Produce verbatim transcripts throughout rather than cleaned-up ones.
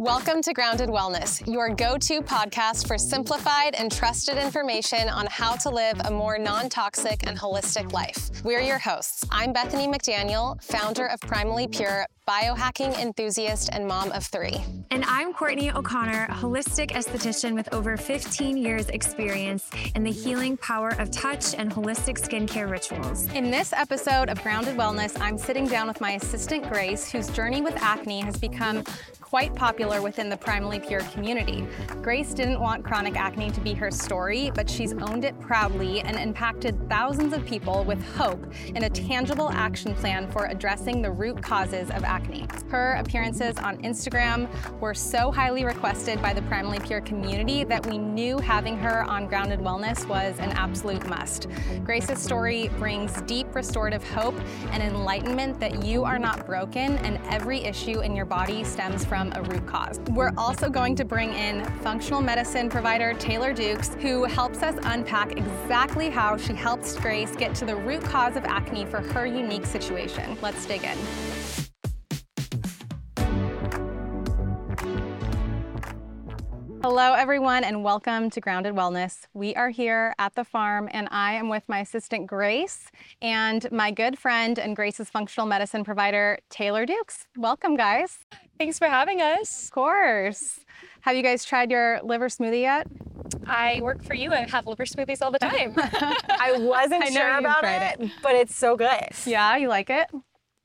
Welcome to Grounded Wellness, your go-to podcast for simplified and trusted information on how to live a more non-toxic and holistic life. We're your hosts. I'm Bethany McDaniel, founder of Primally Pure, biohacking enthusiast and mom of three. And I'm Courtney O'Connor, a holistic esthetician with over fifteen years experience in the healing power of touch and holistic skincare rituals. In this episode of Grounded Wellness, I'm sitting down with my assistant Grace, whose journey with acne has become quite popular within the Primally Pure community. Grace didn't want chronic acne to be her story, but she's owned it proudly and impacted thousands of people with hope and a tangible action plan for addressing the root causes of acne. Her appearances on Instagram were so highly requested by the Primally Pure community that we knew having her on Grounded Wellness was an absolute must. Grace's story brings deep restorative hope and enlightenment that you are not broken and every issue in your body stems from a root cause. We're also going to bring in functional medicine provider Taylor Dukes, who helps us unpack exactly how she helps Grace get to the root cause of acne for her unique situation. Let's dig in. Hello, everyone, and welcome to Grounded Wellness. We are here at the farm, and I am with my assistant, Grace, and my good friend and Grace's functional medicine provider, Taylor Dukes. Welcome, guys. Thanks for having us. Of course. Have you guys tried your liver smoothie yet? I work for you and have liver smoothies all the time. I wasn't I know sure you've about tried it, it. but it's so good. Yeah, you like it? Good.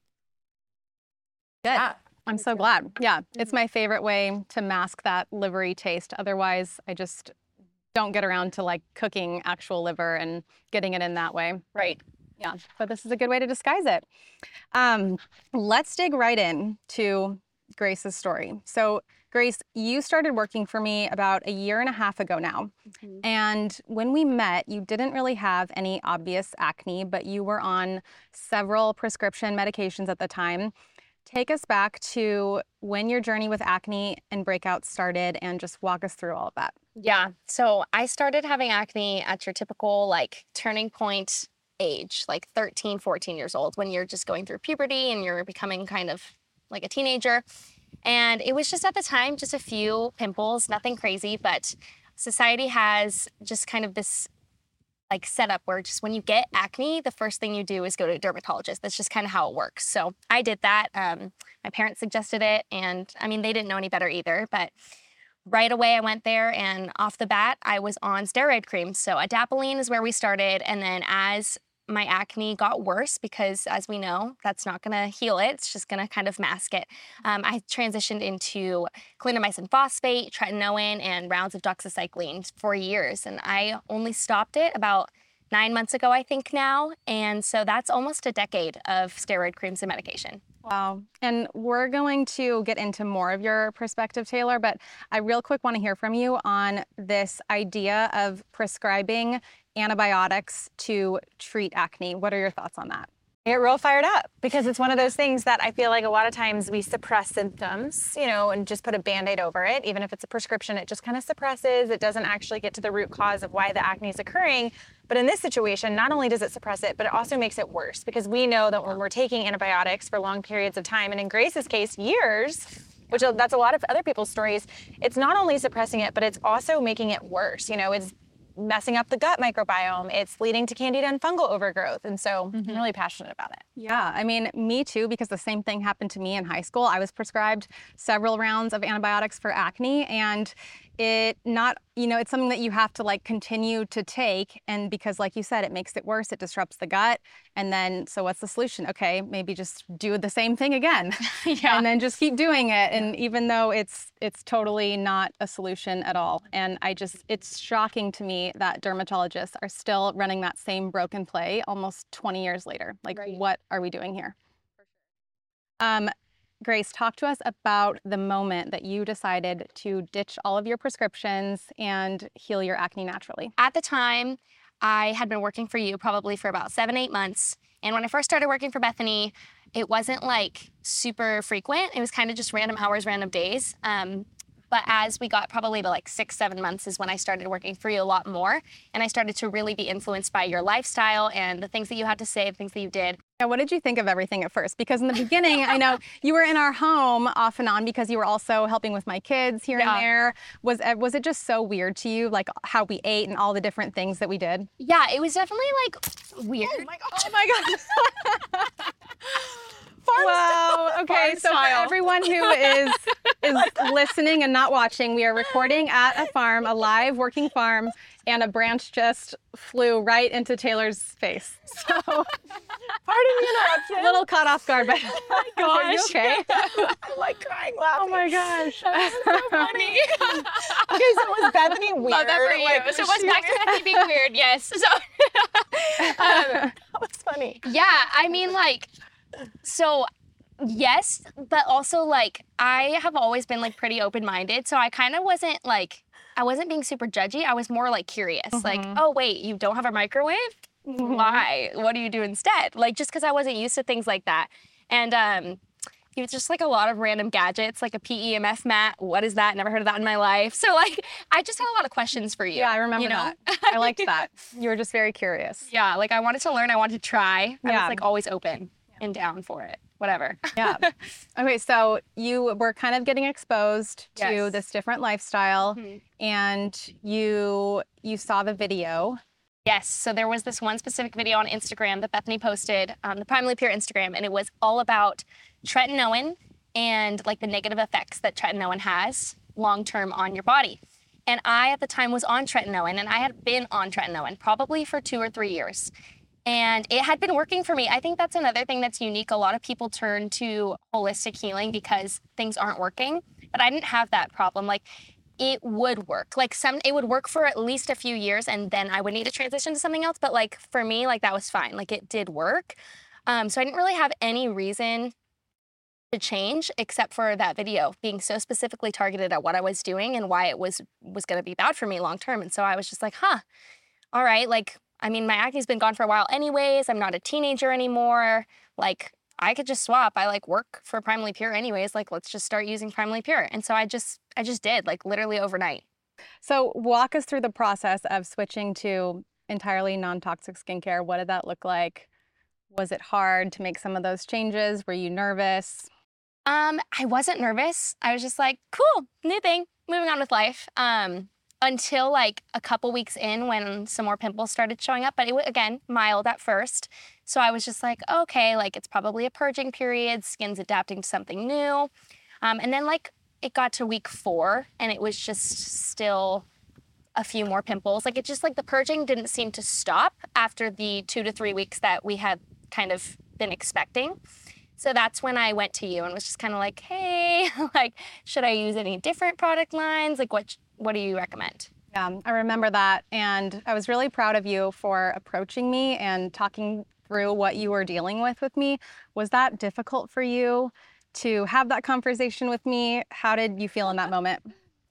Yeah. I'm so glad. Yeah, it's my favorite way to mask that livery taste. Otherwise, I just don't get around to like cooking actual liver and getting it in that way. Right. Yeah, but this is a good way to disguise it. Um, let's dig right in to Grace's story. So Grace, you started working for me about a year and a half ago now. Mm-hmm. And when we met, you didn't really have any obvious acne, but you were on several prescription medications at the time. Take us back to when your journey with acne and breakouts started and just walk us through all of that. Yeah. So I started having acne at your typical like turning point age, like thirteen, fourteen years old, when you're just going through puberty and you're becoming kind of like a teenager. And it was just at the time, just a few pimples, nothing crazy, but society has just kind of this like setup where just when you get acne, the first thing you do is go to a dermatologist. That's just kind of how it works. So I did that. Um, my parents suggested it, and I mean, they didn't know any better either, but right away I went there, and off the bat, I was on steroid cream. So adapalene is where we started, and then as my acne got worse, because as we know, that's not gonna heal it, it's just gonna kind of mask it. Um, I transitioned into clindamycin phosphate, tretinoin, and rounds of doxycycline for years. And I only stopped it about nine months ago, I think now. And so that's almost a decade of steroid creams and medication. Wow. And we're going to get into more of your perspective, Taylor, but I real quick want to hear from you on this idea of prescribing antibiotics to treat acne. What are your thoughts on that? I get real fired up because it's one of those things that I feel like a lot of times we suppress symptoms, you know, and just put a Band-Aid over it. Even if it's a prescription, it just kind of suppresses. It doesn't actually get to the root cause of why the acne is occurring. But in this situation, not only does it suppress it, but it also makes it worse because we know that when we're taking antibiotics for long periods of time, and in Grace's case, years, which that's a lot of other people's stories, it's not only suppressing it, but it's also making it worse. You know, it's messing up the gut microbiome. It's leading to candida and fungal overgrowth. And so mm-hmm. I'm really passionate about it. Yeah, I mean, me too, because the same thing happened to me in high school. I was prescribed several rounds of antibiotics for acne, and it not, you know, it's something that you have to like continue to take. And because like you said, it makes it worse, it disrupts the gut. And then, so what's the solution? Okay, maybe just do the same thing again. Yeah. And then just keep doing it. And yeah. even though it's, it's totally not a solution at all. And I just, it's shocking to me that dermatologists are still running that same broken play almost twenty years later. Like, right. What are we doing here? For sure. Um, Grace, talk to us about the moment that you decided to ditch all of your prescriptions and heal your acne naturally. At the time, I had been working for you probably for about seven, eight months. And when I first started working for Bethany, it wasn't like super frequent. It was kind of just random hours, random days. Um, But as we got probably to like six, seven months is when I started working for you a lot more. And I started to really be influenced by your lifestyle and the things that you had to say, the things that you did. Yeah, what did you think of everything at first? Because in the beginning, I know you were in our home off and on because you were also helping with my kids here Yeah. and there. Was was it just so weird to you, like how we ate and all the different things that we did? Yeah, it was definitely like weird. Oh my god! Oh my god! Wow. Okay, Farm so style. for everyone who is is listening and not watching, we are recording at a farm, a live working farm, and a branch just flew right into Taylor's face. So, pardon the interruption. A little caught off guard, but oh my gosh. Are you okay? I'm like crying laughing. Oh my gosh. Funny. Okay, so was Bethany weird? Love that for you. Like, so was what's she back to weird? Bethany being weird? Yes. So um, That was funny. yeah, I mean like, so yes, but also like I have always been like pretty open-minded. So I kind of wasn't like, I wasn't being super judgy. I was more like curious. Like, oh wait, you don't have a microwave? Why? What do you do instead? Like just because I wasn't used to things like that. And um, it was just like a lot of random gadgets, like a P E M F mat. What is that? Never heard of that in my life. So like, I just had a lot of questions for you. Yeah, I remember you know? that. I liked that. You were just very curious. Yeah, like I wanted to learn. I wanted to try. I Yeah. was like always open and down for it. Whatever. Yeah. Okay, so you were kind of getting exposed to Yes. this different lifestyle, Mhm. and you you saw the video. Yes. So there was this one specific video on Instagram that Bethany posted on the Primarily Pure Instagram, and it was all about tretinoin and like the negative effects that tretinoin has long term on your body. And I at the time was on tretinoin, and I had been on tretinoin probably for two or three years. And it had been working for me. I think that's another thing that's unique. A lot of people turn to holistic healing because things aren't working, but I didn't have that problem. Like it would work. Like some, it would work for at least a few years, and then I would need to transition to something else. But like for me, like that was fine. Like it did work. Um, so I didn't really have any reason to change except for that video being so specifically targeted at what I was doing and why it was was going to be bad for me long term. And so I was just like, huh, all right, like. I mean, my acne's been gone for a while anyways. I'm not a teenager anymore. Like, I could just swap. I like work for Primarily Pure anyways. Like, let's just start using Primarily Pure. And so I just, I just did, like literally overnight. So walk us through the process of switching to entirely non-toxic skincare. What did that look like? Was it hard to make some of those changes? Were you nervous? Um, I wasn't nervous. I was just like, cool, new thing, moving on with life. Um, until like a couple weeks in when some more pimples started showing up, but it was, again, mild at first. So I was just like, okay, like it's probably a purging period, skin's adapting to something new. Um, and then like it got to week four and it was just still a few more pimples. Like it just like the purging didn't seem to stop after the two to three weeks that we had kind of been expecting. So that's when I went to you and was just kind of like, hey, like, should I use any different product lines? Like what, what do you recommend? Yeah, I remember that. And I was really proud of you for approaching me and talking through what you were dealing with with me. Was that difficult for you to have that conversation with me? How did you feel in that moment?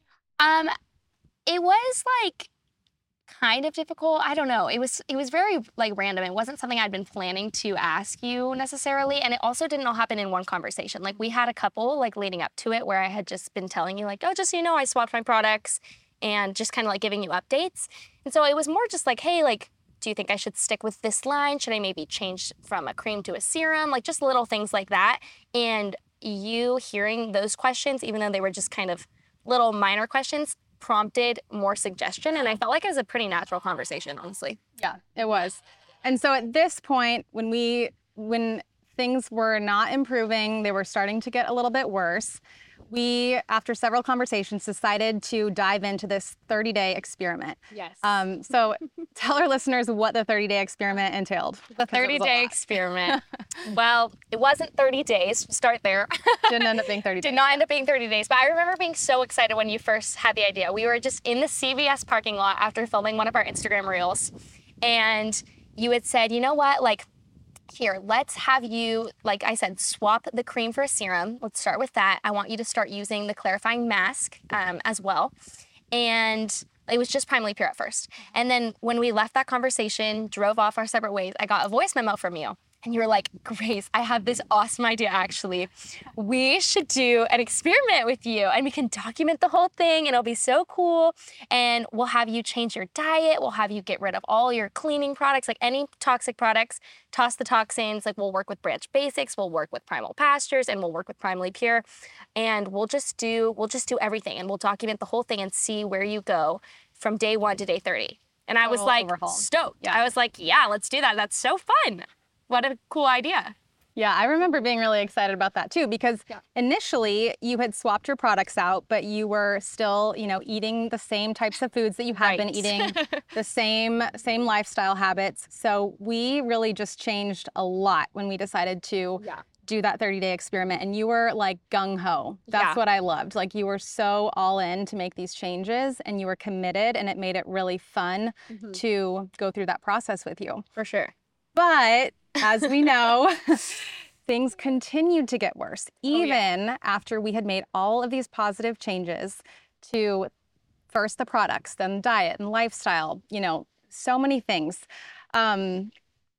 Um, it was like kind of difficult. I don't know. It was it was very like random. It wasn't something I'd been planning to ask you necessarily. And it also didn't all happen in one conversation. Like we had a couple like leading up to it where I had just been telling you like, oh, just so you know, I swapped my products and just kind of like giving you updates. And so it was more just like, hey, like, do you think I should stick with this line? Should I maybe change from a cream to a serum? Like just little things like that. And you hearing those questions, even though they were just kind of little minor questions, prompted more suggestion. And I felt like it was a pretty natural conversation, honestly. Yeah, it was. And so at this point, when we, when things were not improving, they were starting to get a little bit worse, we, after several conversations, decided to dive into this thirty-day experiment. Yes. Um, so tell our listeners what the thirty-day experiment entailed. The thirty-day experiment. Well, it wasn't thirty days. Start there. Didn't end up being thirty days. Did not end up being thirty days. But I remember being so excited when you first had the idea. We were just in the C V S parking lot after filming one of our Instagram reels. And you had said, you know what, like, here, let's have you, like I said, swap the cream for a serum. Let's start with that. I want you to start using the clarifying mask um, as well. And it was just Primarily Pure at first. And then when we left that conversation, drove off our separate ways, I got a voice memo from you. And you were like, Grace, I have this awesome idea, actually. We should do an experiment with you and we can document the whole thing and it'll be so cool. And we'll have you change your diet. We'll have you get rid of all your cleaning products, like any toxic products, toss the toxins. Like we'll work with Branch Basics, we'll work with Primal Pastures, and we'll work with Primally Pure. And we'll just do, we'll just do everything and we'll document the whole thing and see where you go from day one to day thirty. And I was like, overhaul. stoked. Yeah. I was like, yeah, let's do that. That's so fun. What a cool idea. Yeah, I remember being really excited about that too, because Yeah. initially you had swapped your products out, but you were still, you know, eating the same types of foods that you had been Right. eating, the same same lifestyle habits. So we really just changed a lot when we decided to Yeah. do that thirty day experiment. And you were like gung ho. That's Yeah. what I loved. Like you were so all in to make these changes and you were committed, and it made it really fun Mhm. to go through that process with you. For sure. But as we know, things continued to get worse, Oh, even yeah. after we had made all of these positive changes to first the products, then diet and lifestyle, you know, so many things. Um,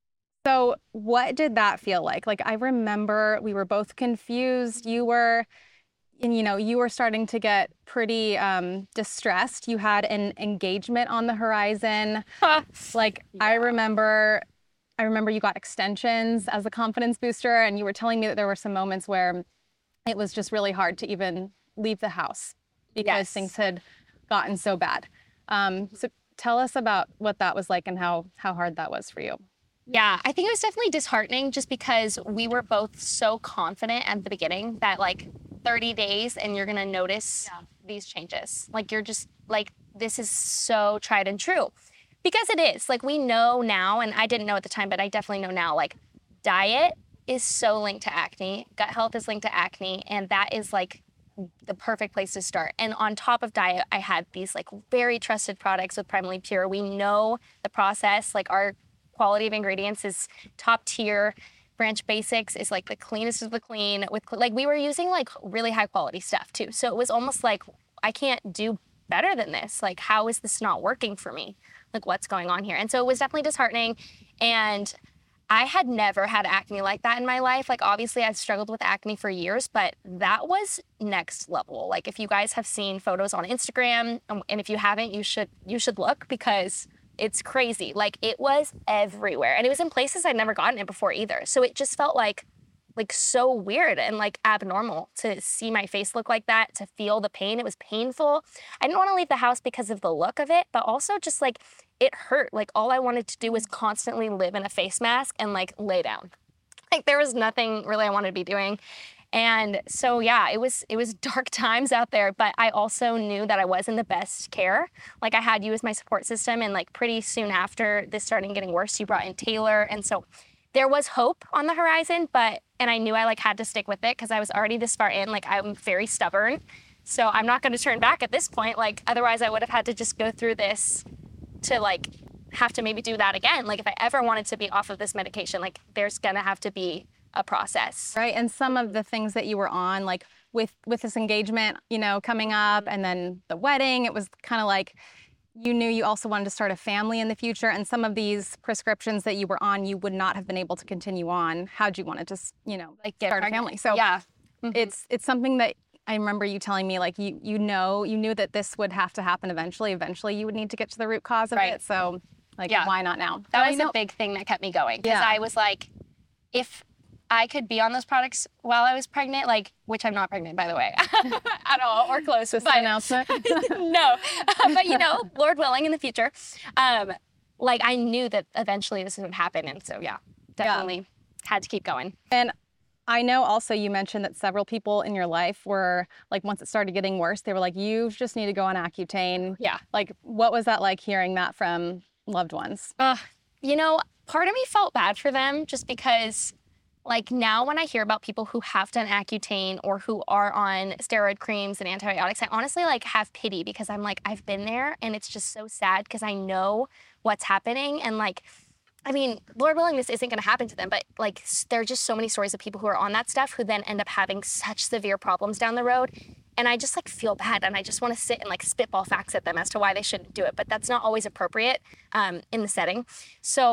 so what did that feel like? Like, I remember we were both confused. You were, and you know, you were starting to get pretty um, distressed. You had an engagement on the horizon. Like, I remember I remember you got extensions as a confidence booster, and you were telling me that there were some moments where it was just really hard to even leave the house because Yes. things had gotten so bad. Um, so tell us about what that was like and how how hard that was for you. Yeah, I think it was definitely disheartening just because we were both so confident at the beginning that like thirty days and you're gonna notice these changes. Like you're just like, this is so tried and true. Because it is. Like we know now, and I didn't know at the time, but I definitely know now, like diet is so linked to acne. Gut health is linked to acne. And that is like the perfect place to start. And on top of diet, I had these like very trusted products with Primally Pure. We know the process, like our quality of ingredients is top tier. Branch Basics is like the cleanest of the clean with like we were using like really high quality stuff too. So it was almost like I can't do better than this. Like how is this not working for me? Like what's going on here? And so it was definitely disheartening. And I had never had acne like that in my life. Like obviously I've struggled with acne for years, but that was next level. Like if you guys have seen photos on Instagram, um, and if you haven't, you should you should look because it's crazy. Like it was everywhere. And it was in places I'd never gotten it before either. So it just felt like like so weird and like abnormal to see my face look like that, to feel the pain. It was painful. I didn't want to leave the house because of the look of it, but also just like it hurt. Like all I wanted to do was constantly live in a face mask and like lay down. Like there was nothing really I wanted to be doing. And so yeah, it was it was dark times out there, but I also knew that I was in the best care. Like I had you as my support system, and like pretty soon after this started getting worse, you brought in Taylor. And so there was hope on the horizon, but, and I knew I like had to stick with it because I was already this far in. Like I'm very stubborn. So I'm not going to turn back at this point. Like otherwise I would have had to just go through this to like have to maybe do that again. Like if I ever wanted to be off of this medication, like there's going to have to be a process. Right. And some of the things that you were on, like with with this engagement, you know, coming up, and then the wedding, it was kind of like you knew you also wanted to start a family in the future, and some of these prescriptions that you were on, you would not have been able to continue on had you wanted to, you know, Like get start a pregnant. family. So yeah. it's it's something that I remember you telling me, like you you know you knew that this would have to happen eventually. Eventually, you would need to get to the root cause of Right. it. So like, Yeah. why not now? That But I was know- a big thing that kept me going. Because Yeah. I was like, if I could be on those products while I was pregnant, like, which I'm not pregnant, by the way, at all, or close. Just but, an announcement. no, but you know, Lord willing in the future, um, like I knew that eventually this would happen. And so, yeah, definitely had to keep going. And I know also you mentioned that several people in your life were like, once it started getting worse, they were like, you just need to go on Accutane. Yeah. Like, what was that like hearing that from loved ones? Uh, you know, part of me felt bad for them just because, like, now when I hear about people who have done Accutane or who are on steroid creams and antibiotics, I honestly, like, have pity because I'm like, I've been there and it's just so sad because I know what's happening. And, like, I mean, Lord willing, this isn't going to happen to them, but, like, s- there are just so many stories of people who are on that stuff who then end up having such severe problems down the road. And I just, like, feel bad, and I just want to sit and, like, spitball facts at them as to why they shouldn't do it. But that's not always appropriate um, in the setting. So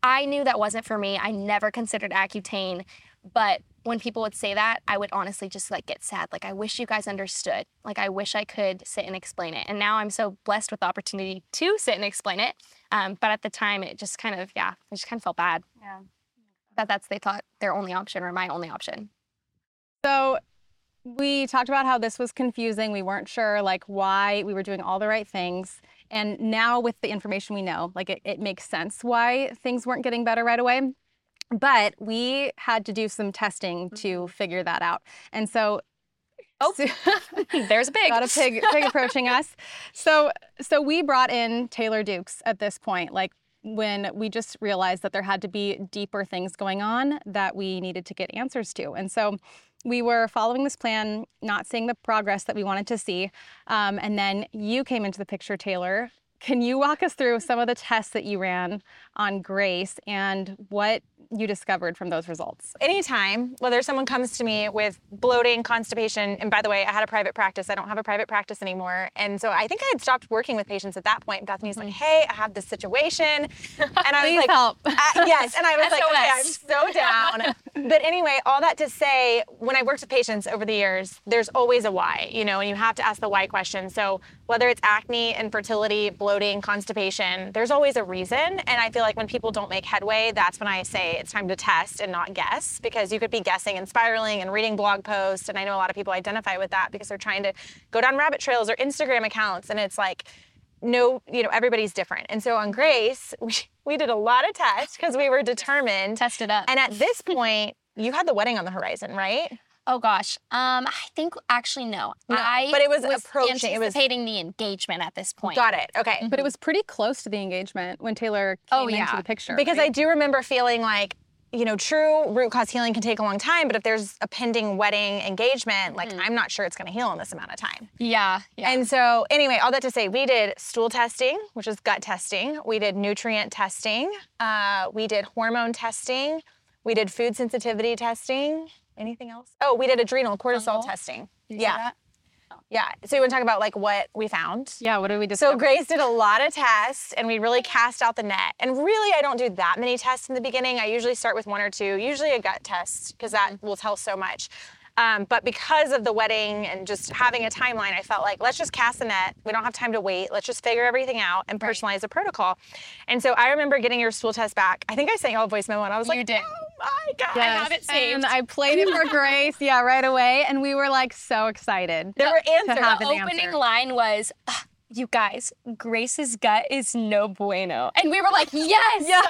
I knew that wasn't for me. I never considered Accutane, but when people would say that, I would honestly just like get sad. Like, I wish you guys understood. Like, I wish I could sit and explain it. And now I'm so blessed with the opportunity to sit and explain it. Um, but at the time, it just kind of, yeah, I just kind of felt bad. Yeah. That that's, they thought their only option or my only option. So we talked about how this was confusing. We weren't sure like why we were doing all the right things. And now with the information we know, like it, it makes sense why things weren't getting better right away. But we had to do some testing to figure that out. And so, oh, so, there's a pig. Got a pig, pig approaching us. So, so we brought in Taylor Dukes at this point, like when we just realized that there had to be deeper things going on that we needed to get answers to. And so we were following this plan, not seeing the progress that we wanted to see. Um, and then you came into the picture, Taylor. Can you walk us through some of the tests that you ran on Grace and what you discovered from those results? Anytime, whether someone comes to me with bloating, constipation, and by the way, I had a private practice. I don't have a private practice anymore. And so I think I had stopped working with patients at that point. Bethany's like, hey, I have this situation. And I was like, help. Uh, yes. And I was like, okay, I'm so down. But anyway, all that to say, when I worked with patients over the years, there's always a why, you know, and you have to ask the why question. So whether it's acne, infertility, bloating, constipation, there's always a reason. And I feel like when people don't make headway, that's when I say it's time to test and not guess, because you could be guessing and spiraling and reading blog posts. And I know a lot of people identify with that because they're trying to go down rabbit trails or Instagram accounts. And it's like, no, you know, everybody's different. And so on Grace, we, we did a lot of tests because we were determined. Test it up. And at this point, you had the wedding on the horizon, right? Oh gosh, um, I think actually no. No, I but it was was approaching. It was anticipating the engagement at this point. Got it. Okay. But it was pretty close to the engagement when Taylor came Oh, yeah. into the picture. Because right? I do remember feeling like, you know, true root cause healing can take a long time, but if there's a pending wedding engagement, like I'm not sure it's going to heal in this amount of time. Yeah, yeah. And so anyway, all that to say, we did stool testing, which is gut testing. We did nutrient testing. Uh, we did hormone testing. We did food sensitivity testing. Anything else? Oh, we did adrenal cortisol Fungal? testing. Did you say Yeah. that? Yeah. So you want to talk about like what we found? Yeah, what did we So discover? Grace did a lot of tests and we really cast out the net. And really, I don't do that many tests in the beginning. I usually start with one or two, usually a gut test, because that will tell so much. Um, but because of the wedding and just having a timeline, I felt like, let's just cast the net. We don't have time to wait. Let's just figure everything out and personalize a protocol. And so I remember getting your stool test back. I think I sent you all a voice memo and I was You like, did. oh my God. Yes. I have it saved. And I played it for Grace, yeah, right away. And we were like so excited. There were answers. have The an opening answer. line was, "Ugh, you guys, Grace's gut is no bueno. And we were like, yes. Yeah.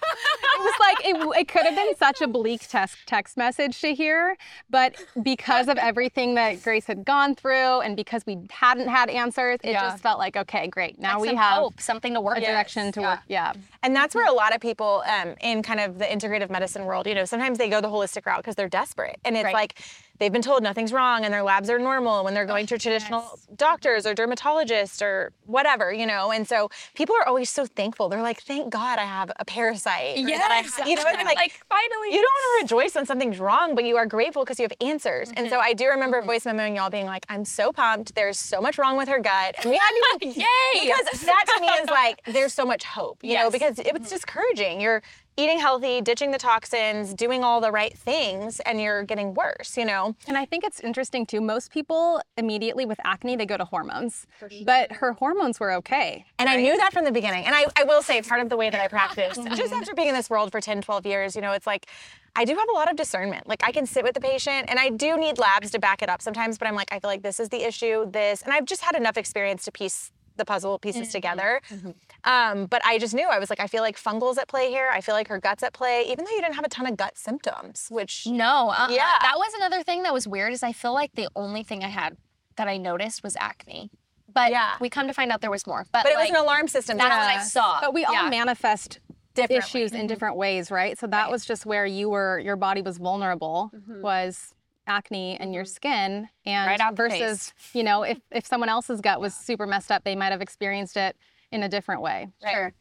It was like, it, it could have been such a bleak text, text message to hear, but because of everything that Grace had gone through and because we hadn't had answers, it Yeah. just felt like, okay, great. Now Like we some have hope, something to work a with. direction to Yeah. work. Yeah. And that's where a lot of people um, in kind of the integrative medicine world, you know, sometimes they go the holistic route because they're desperate. And it's Right. like they've been told nothing's wrong and their labs are normal when they're going to traditional doctors or dermatologists or whatever, you know. And so people are always so thankful. They're like, thank God I have a parasite. or that I Yes. have, you know, it's like, like finally. you don't want to rejoice when something's wrong, but you are grateful because you have answers. Mm-hmm. And so I do remember voice memoing y'all being like, I'm so pumped. There's so much wrong with her gut. And we had to Yay. because that to me is like, there's so much hope, you know, Yes. because it's discouraging. You're eating healthy, ditching the toxins, doing all the right things, and you're getting worse, you know? And I think it's interesting too. Most people immediately with acne, they go to hormones, but her hormones were okay. And I knew that from the beginning. And I, I will say part of the way that I practice, just after being in this world for ten, twelve years, you know, it's like, I do have a lot of discernment. Like I can sit with the patient and I do need labs to back it up sometimes, but I'm like, I feel like this is the issue, this, and I've just had enough experience to piece the puzzle pieces mm-hmm. together. Mm-hmm. Um, but I just knew, I was like, I feel like fungal's at play here. I feel like her gut's at play, even though you didn't have a ton of gut symptoms, which. No, uh, Yeah. that was another thing that was weird is I feel like the only thing I had that I noticed was acne. But Yeah. we come to find out there was more. But, But it like, was an alarm system. that's yeah. what I saw. But we all Yeah. manifest Differently. issues in different ways, right? So that Right. was just where you were, your body was vulnerable, was acne and your skin. And Right out the versus, you know, if, if someone else's gut was super messed up, they might have experienced it in a different way. Right. Sure.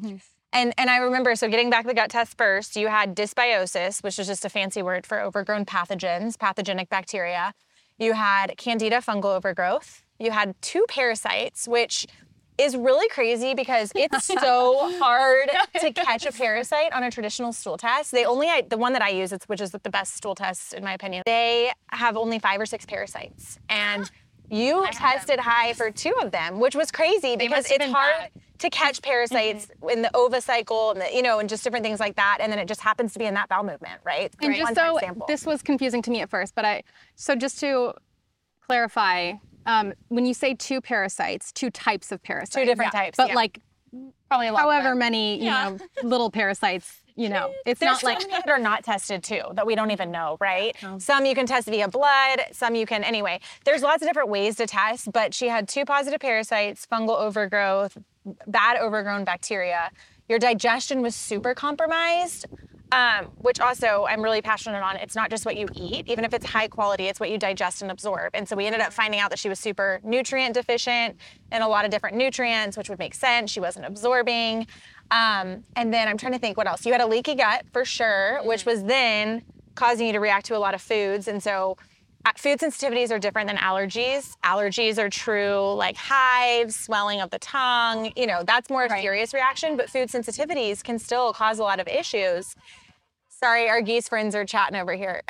And and I remember, so getting back the gut test first, you had dysbiosis, which is just a fancy word for overgrown pathogens, pathogenic bacteria. You had candida fungal overgrowth. You had two parasites, which is really crazy because it's so hard to catch a parasite on a traditional stool test. They only, the one that I use, it's, which is the best stool test in my opinion, they have only five or six parasites. And you tested high for two of them, which was crazy because it's hard bad. to catch parasites mm-hmm. in the ovicycle and the, you know, and just different things like that. And then it just happens to be in that bowel movement, right? And right. just so sample. This was confusing to me at first, but I, so just to clarify, um, when you say two parasites, two types of parasites. Two different yeah. types. But yeah. like, probably a lot however many, you yeah. know, little parasites. You know, it's There's not so like many that are not tested too that we don't even know, right? Oh. Some you can test via blood, some you can anyway. There's lots of different ways to test, but she had two positive parasites, fungal overgrowth, bad overgrown bacteria. Your digestion was super compromised, um, which also I'm really passionate on. It's not just what you eat, even if it's high quality, it's what you digest and absorb. And so we ended up finding out that she was super nutrient deficient in a lot of different nutrients, which would make sense. She wasn't absorbing. Um, and then I'm trying to think what else. You had a leaky gut for sure, mm-hmm. which was then causing you to react to a lot of foods. And so uh, food sensitivities are different than allergies. Allergies are true like hives, swelling of the tongue, you know, that's more a right. serious reaction, but food sensitivities can still cause a lot of issues. Sorry, our geese friends are chatting over here.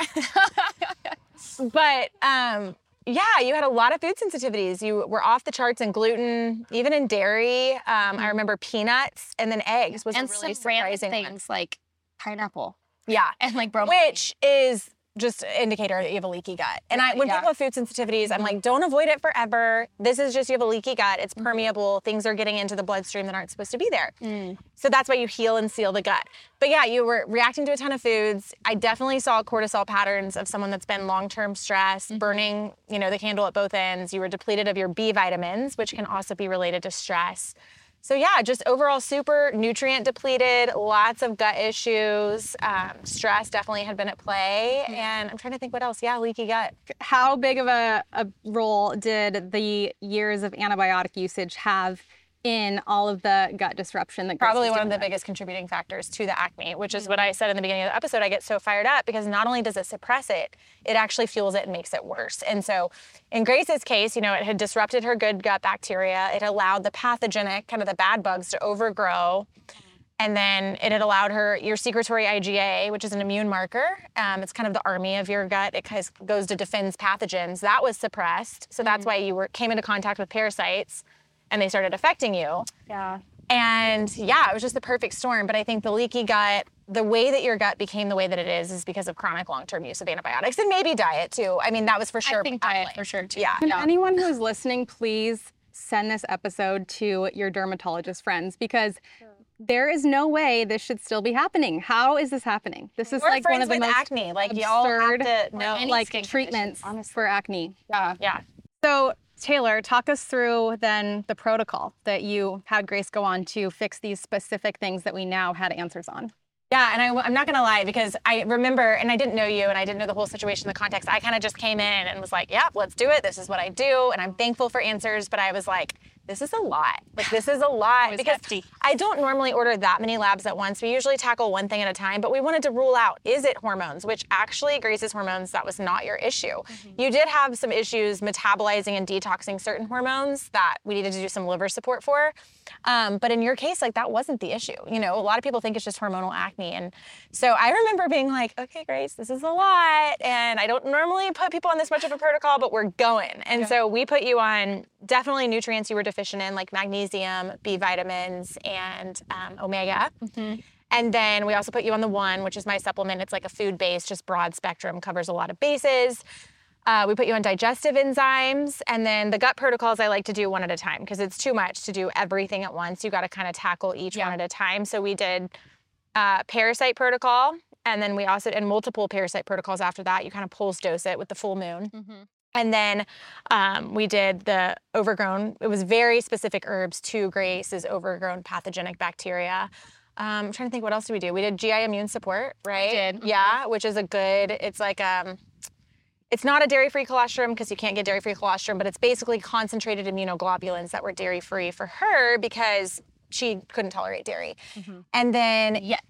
But, um, yeah, you had a lot of food sensitivities. You were off the charts in gluten, even in dairy. Um, mm-hmm. I remember peanuts and then eggs was and a really some random surprising things one. like pineapple. Yeah, and like bromelain. Which is just an indicator that you have a leaky gut. And I, when yeah. people have food sensitivities, mm-hmm. I'm like, don't avoid it forever. This is just you have a leaky gut. It's mm-hmm. permeable. Things are getting into the bloodstream that aren't supposed to be there. Mm. So that's why you heal and seal the gut. But yeah, you were reacting to a ton of foods. I definitely saw cortisol patterns of someone that's been long-term stress, mm-hmm. burning, you know, the candle at both ends. You were depleted of your B vitamins, which can also be related to stress. So yeah, just overall super nutrient depleted, lots of gut issues, um, stress definitely had been at play, and I'm trying to think what else. Yeah, leaky gut. How big of a, a role did the years of antibiotic usage have in all of the gut disruption that Grace Probably one of the with. biggest contributing factors to the acne, which is mm-hmm. what I said in the beginning of the episode. I get so fired up because not only does it suppress it, it actually fuels it and makes it worse. And so in Grace's case, you know, it had disrupted her good gut bacteria. It allowed the pathogenic, kind of the bad bugs to overgrow. And then it had allowed her, your secretory I G A, which is an immune marker. Um, it's kind of the army of your gut. It kind of goes to defend pathogens. That was suppressed. So that's mm-hmm. why you were came into contact with parasites and they started affecting you. Yeah. And yeah, it was just the perfect storm. But I think the leaky gut, the way that your gut became the way that it is, is because of chronic long-term use of antibiotics and maybe diet too. I mean, that was for sure. I think diet for sure too. Yeah. Can yeah. anyone who's listening, please send this episode to your dermatologist friends because sure. there is no way this should still be happening. How is this happening? This is We're like one of the with most acne. Like y'all have to know, like treatments for acne. Yeah. Yeah. So Taylor, talk us through then the protocol that you had Grace go on to fix these specific things that we now had answers on. Yeah, and I, I'm not gonna lie because I remember, and I didn't know you and I didn't know the whole situation, the context. I kind of just came in and was like, yeah, let's do it. This is what I do. And I'm thankful for answers, but I was like, this is a lot. Like, this is a lot because hefty. I don't normally order that many labs at once. We usually tackle one thing at a time, but we wanted to rule out, is it hormones? Which actually, Grace's hormones, that was not your issue. Mm-hmm. You did have some issues metabolizing and detoxing certain hormones that we needed to do some liver support for. Um, but in your case, like, that wasn't the issue. You know, a lot of people think it's just hormonal acne. And so I remember being like, okay, Grace, this is a lot. And I don't normally put people on this much of a protocol, but we're going. And okay. so we put you on definitely nutrients you were deficient in, like magnesium, B vitamins, and um, omega. Mm-hmm. And then we also put you on the One, which is my supplement. It's like a food-based, just broad spectrum, covers a lot of bases. Uh, we put you on digestive enzymes, and then the gut protocols I like to do one at a time because it's too much to do everything at once. You got to kind of tackle each yeah. one at a time. So we did uh, parasite protocol, and then we also did multiple parasite protocols after that. You kind of pulse dose it with the full moon. Mm-hmm. And then um, we did the overgrown, it was very specific herbs to Grace's overgrown pathogenic bacteria. Um, I'm trying to think, what else did we do? We did G I immune support, right? We did. Yeah, which is a good, it's like, um, it's not a dairy-free colostrum because you can't get dairy-free colostrum, but it's basically concentrated immunoglobulins that were dairy-free for her because she couldn't tolerate dairy. Mm-hmm. And then yet.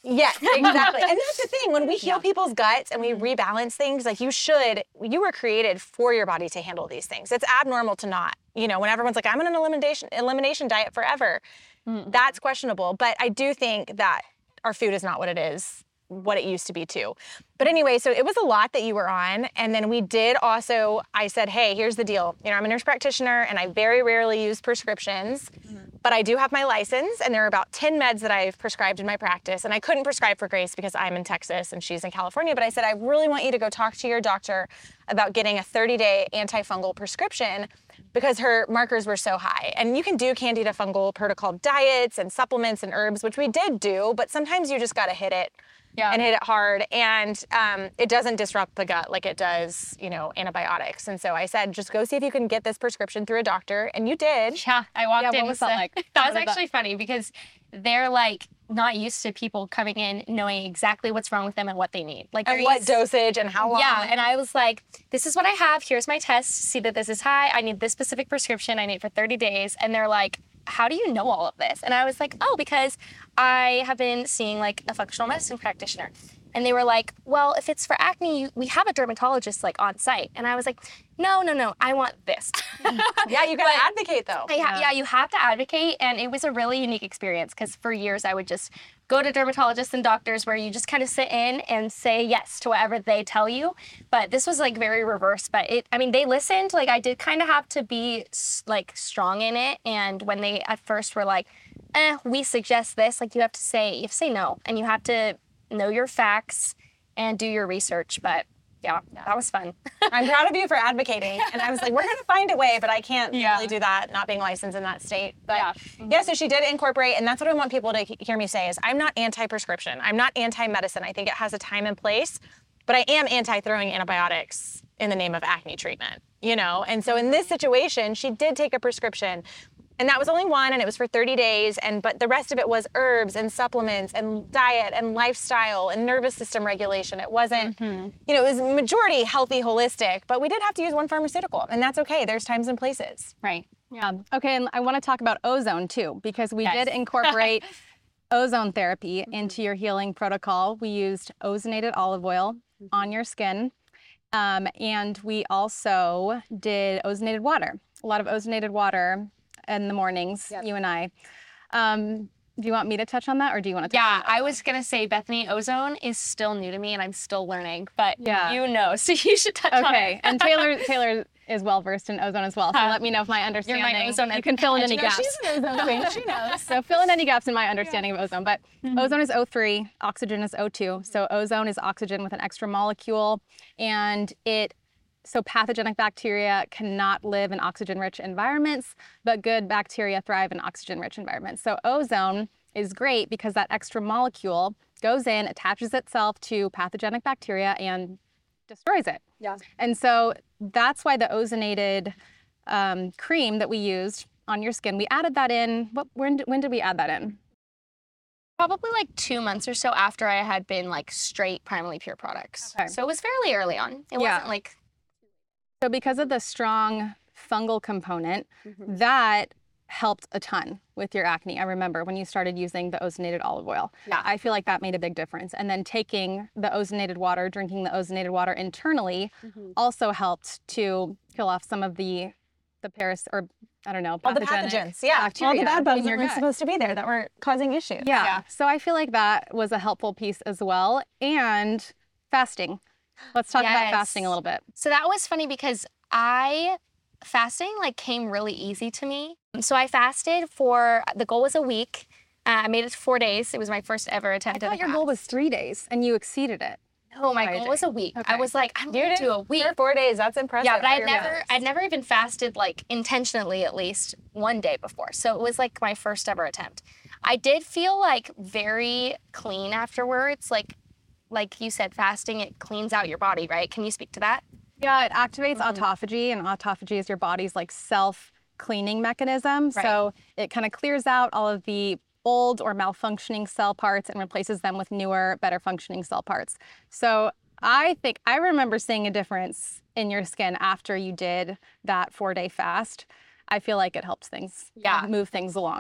Yes, exactly. And that's the thing. When we heal yeah. people's guts and we rebalance things, like you should, you were created for your body to handle these things. It's abnormal to not. You know, when everyone's like, I'm on an elimination elimination diet forever, mm-hmm. that's questionable. But I do think that our food is not what it is, what it used to be too. But anyway, so it was a lot that you were on. And then we did also, I said, hey, here's the deal. You know, I'm a nurse practitioner and I very rarely use prescriptions, mm-hmm. but I do have my license and there are about ten meds that I've prescribed in my practice. And I couldn't prescribe for Grace because I'm in Texas and she's in California. But I said, I really want you to go talk to your doctor about getting a thirty day antifungal prescription because her markers were so high. And you can do Candida fungal protocol diets and supplements and herbs, which we did do, but sometimes you just got to hit it. Yeah. And hit it hard, and um, it doesn't disrupt the gut like it does, you know, antibiotics. And so I said, just go see if you can get this prescription through a doctor, and you did. Yeah, I walked yeah, in. What was that like? That was actually that? funny because they're like not used to people coming in knowing exactly what's wrong with them and what they need. Like and what dosage and how long. Yeah, and I was like, this is what I have. Here's my test. See that this is high. I need this specific prescription. I need it for thirty days. And they're like, how do you know all of this? And I was like, oh, because I have been seeing like a functional medicine practitioner. And they were like, well, if it's for acne, we have a dermatologist like on site. And I was like, no, no, no, I want this. Yeah, you gotta advocate though. Yeah, yeah, yeah, you have to advocate. And it was a really unique experience because for years I would just go to dermatologists and doctors where you just kind of sit in and say yes to whatever they tell you. But this was like very reverse. But it, I mean, they listened. Like I did kind of have to be like strong in it. And when they at first were like, eh, we suggest this, like you have to say, you have to say no. And you have to know your facts and do your research. But yeah, that was fun. I'm proud of you for advocating. And I was like, we're going to find a way, but I can't yeah. really do that, not being licensed in that state. But yeah. Mm-hmm. yeah, so she did incorporate, and that's what I want people to hear me say is I'm not anti-prescription. I'm not anti-medicine. I think it has a time and place, but I am anti-throwing antibiotics in the name of acne treatment, you know? And so in this situation, she did take a prescription. And that was only one, and it was for thirty days. And but the rest of it was herbs and supplements and diet and lifestyle and nervous system regulation. It wasn't, mm-hmm. you know, it was majority healthy, holistic. But we did have to use one pharmaceutical, and that's okay. There's times and places. Right. Yeah. Okay. And I want to talk about ozone too, because we yes. did incorporate ozone therapy mm-hmm. into your healing protocol. We used ozonated olive oil mm-hmm. on your skin, um, and we also did ozonated water. A lot of ozonated water. In the mornings, yep. you and I. Um, do you want me to touch on that, or do you want to touch yeah, on that? I was going to say, Bethany, ozone is still new to me, and I'm still learning, but yeah. you know, so you should touch okay. on it. Okay, and Taylor Taylor is well-versed in ozone as well, so huh. let me know if my understanding... You're my ozone You can fill in any know, gaps. She's an ozone queen, she knows. So fill in any gaps in my understanding yeah. of ozone, but mm-hmm. ozone is O three, oxygen is O two, so ozone is oxygen with an extra molecule, and it So pathogenic bacteria cannot live in oxygen-rich environments, but good bacteria thrive in oxygen-rich environments. So ozone is great because that extra molecule goes in, attaches itself to pathogenic bacteria, and destroys it. Yeah. And so that's why the ozonated um, cream that we used on your skin, we added that in. What, when, when did we add that in? Probably like two months or so after I had been like straight Primally Pure products. Okay. So it was fairly early on. It yeah. wasn't like... So because of the strong fungal component, mm-hmm. that helped a ton with your acne. I remember when you started using the ozonated olive oil. Yeah. I feel like that made a big difference. And then taking the ozonated water, drinking the ozonated water internally mm-hmm. also helped to kill off some of the the paras or I don't know, all the pathogens, yeah, bacteria all the bad bugs that weren't gut. supposed to be there that were causing issues. Yeah. yeah. So I feel like that was a helpful piece as well. And fasting. Let's talk yes. about fasting a little bit. So that was funny because I, fasting like came really easy to me. So I fasted for, the goal was a week. Uh, I made it to four days. It was my first ever attempt I at thought a your fast. goal was three days and you exceeded it. No, my goal was a week. Okay. I was like, I'm going to do a week. For four days, that's impressive. Yeah, but I'd never, I'd never even fasted like intentionally at least one day before. So it was like my first ever attempt. I did feel like very clean afterwards. Like, like you said, fasting, it cleans out your body, right? Can you speak to that? Yeah, it activates mm-hmm. autophagy, and autophagy is your body's like self-cleaning mechanism. Right. So it kind of clears out all of the old or malfunctioning cell parts and replaces them with newer, better functioning cell parts. So I think I remember seeing a difference in your skin after you did that four-day fast. I feel like it helps things yeah. move things along.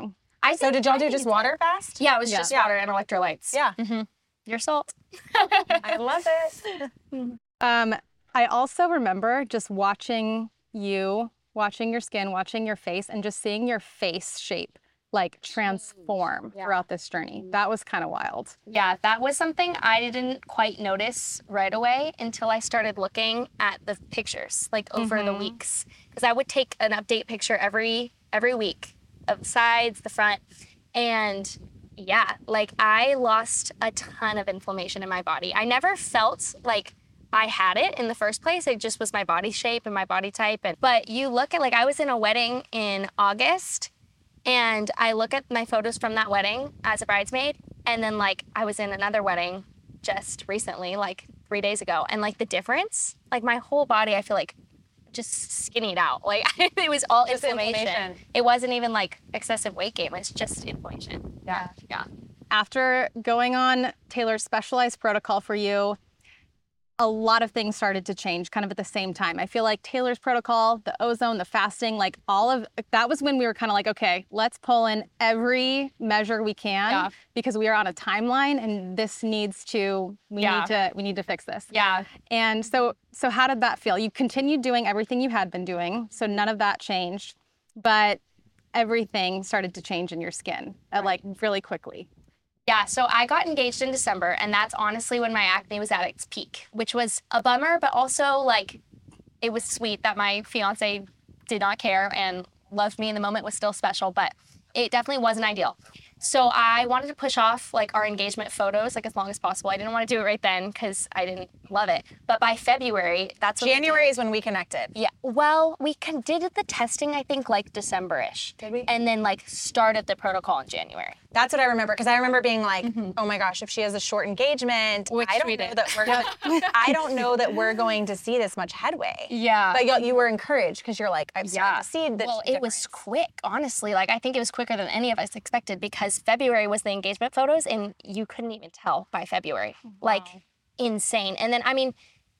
I So think- did y'all I do think just it did. water fast? Yeah, it was Yeah. just Yeah. water and electrolytes. Yeah. Mm-hmm. Your salt. I love it. Um, I also remember just watching you, watching your skin, watching your face, and just seeing your face shape like transform Yeah. throughout this journey. That was kind of wild. Yeah, that was something I didn't quite notice right away until I started looking at the pictures, like over the weeks. Because I would take an update picture every every week of the sides, the front, and yeah, like I lost a ton of inflammation in my body. I never felt like I had it in the first place. It just was my body shape and my body type. And but you look at, like, I was in a wedding in August, and I look at my photos from that wedding as a bridesmaid, and then like I was in another wedding just recently, like three days ago, and like the difference, like my whole body, I feel like just skinnied out. Like it was all Just inflammation. inflammation. It wasn't even like excessive weight gain. It was just inflammation. Yeah. Yeah. After going on Taylor's specialized protocol for you, a lot of things started to change kind of at the same time. I feel like Taylor's protocol, the ozone, the fasting, like all of that was when we were kind of like, okay, let's pull in every measure we can Yeah. because we are on a timeline and this needs to, we Yeah. need to, we need to fix this. Yeah. And so, so how did that feel? You continued doing everything you had been doing, so none of that changed, but everything started to change in your skin at like really quickly. Yeah, so I got engaged in December, and that's honestly when my acne was at its peak, which was a bummer, but also like it was sweet that my fiance did not care and loved me in the moment, was still special, but it definitely wasn't ideal. So I wanted to push off like our engagement photos like as long as possible. I didn't want to do it right then because I didn't love it. But by February, that's when we did- January is when we connected. Yeah, well, we con- did the testing, I think, like December-ish. Did we? And then like started the protocol in January. That's what I remember, because I remember being like, oh my gosh, if she has a short engagement, Which I don't we know did. that we're gonna, I don't know that we're going to see this much headway. Yeah. But you, you were encouraged because you're like, I'm starting Yeah. to see that. Well, it was quick, honestly. Like, I think it was quicker than any of us expected because February was the engagement photos and you couldn't even tell by February. Like, insane. And then, I mean,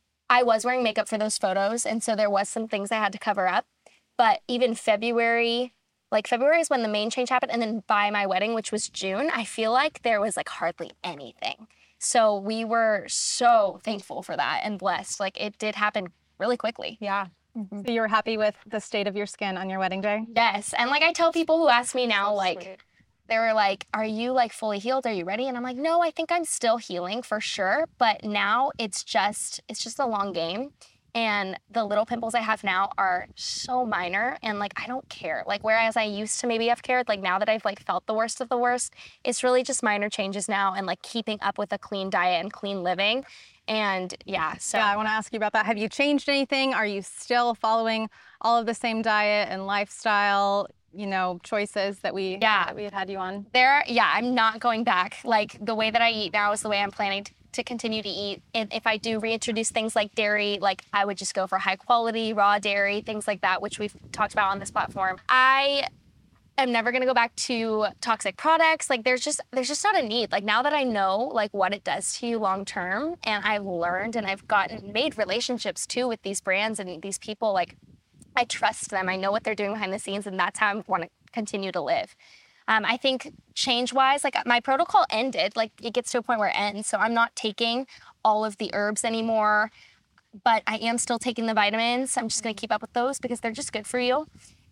I was wearing makeup for those photos, and so there was some things I had to cover up. But even February, like February is when the main change happened. And then by my wedding, which was June, I feel like there was like hardly anything. So we were so thankful for that and blessed. Like, it did happen really quickly. Yeah. So you were happy with the state of your skin on your wedding day? Yes. And like I tell people who ask me now, like, sweet. they were like, are you like fully healed? Are you ready? And I'm like, no, I think I'm still healing for sure. But now it's just, it's just a long game. And the little pimples I have now are so minor and like, I don't care. Like, whereas I used to maybe have cared, like now that I've like felt the worst of the worst, it's really just minor changes now and like keeping up with a clean diet and clean living. And yeah, so. Yeah, I want to ask you about that. Have you changed anything? Are you still following all of the same diet and lifestyle, you know, choices that we Yeah. that we had had you on? There, yeah, I'm not going back. Like, the way that I eat now is the way I'm planning to, to continue to eat. And if I do reintroduce things like dairy, like I would just go for high quality, raw dairy, things like that, which we've talked about on this platform. I am never gonna go back to toxic products. Like, there's just there's just not a need. Like, now that I know like what it does to you long term, and I've learned and I've gotten made relationships too with these brands and these people, like I trust them. I know what they're doing behind the scenes, and that's how I want to continue to live. Um, I think change-wise, like my protocol ended, like it gets to a point where it ends. So I'm not taking all of the herbs anymore, but I am still taking the vitamins. I'm just going to keep up with those because they're just good for you.